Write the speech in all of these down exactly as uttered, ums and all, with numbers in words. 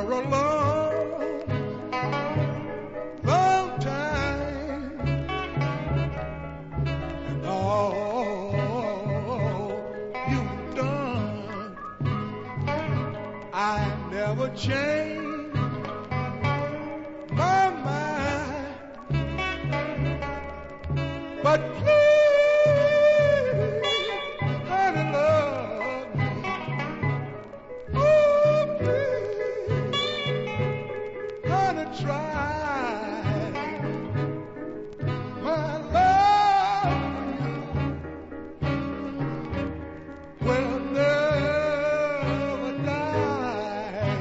for a long, long time, and all you've done, I never changed my mind, but please, honey, love me. Oh, please, honey, try my love will never die.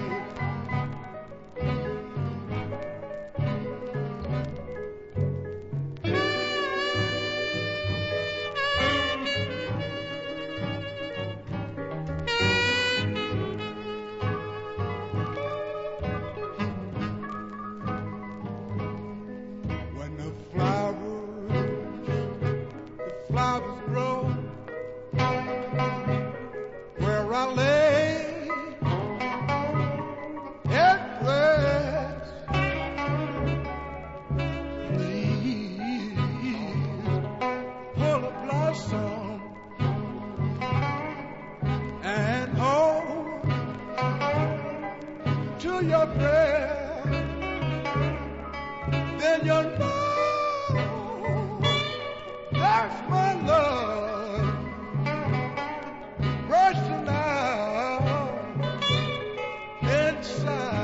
When the flowers, the flowers grow where I lay at rest, leaves full of blossom and hold to your breast, then you'll know that's my love rushing out inside.